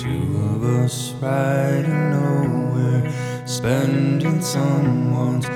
Two of us riding nowhere, spending someone's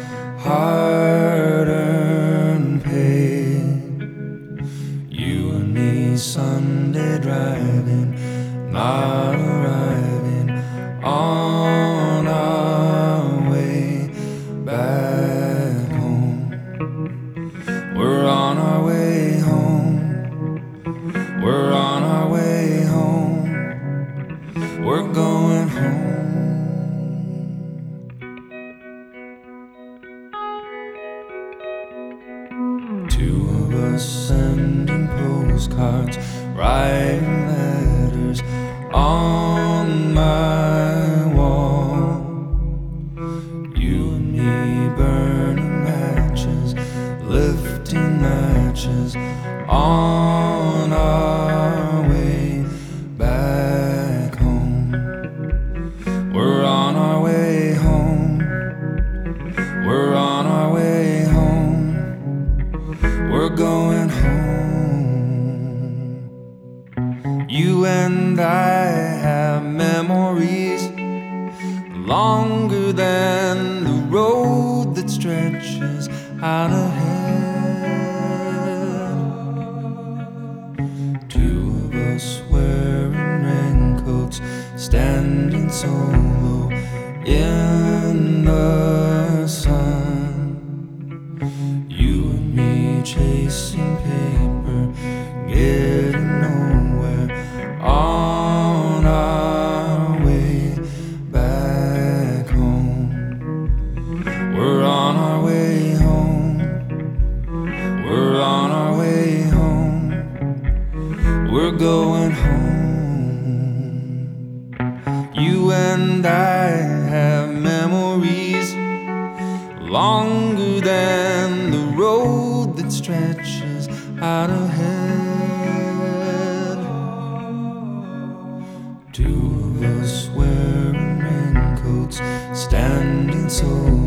hard-earned pay. You and me Sunday driving, not arriving on our way back home. We're on our way home. We're on our way home. We're going home. Two of us sending postcards, writing letters on my wall. You and me burning matches, lifting matches on our way back home. We're on our way home. We're on our way home. We're going home. You and I have memories longer than the road that stretches out ahead. Two of us wearing raincoats, standing solo in the sun. You and me chasing paper, getting nowhere on our way back home. We're on our way home. We're on our way home. We're going home. You and I have memories longer than the road that stretches out ahead. Two of us wearing raincoats, standing so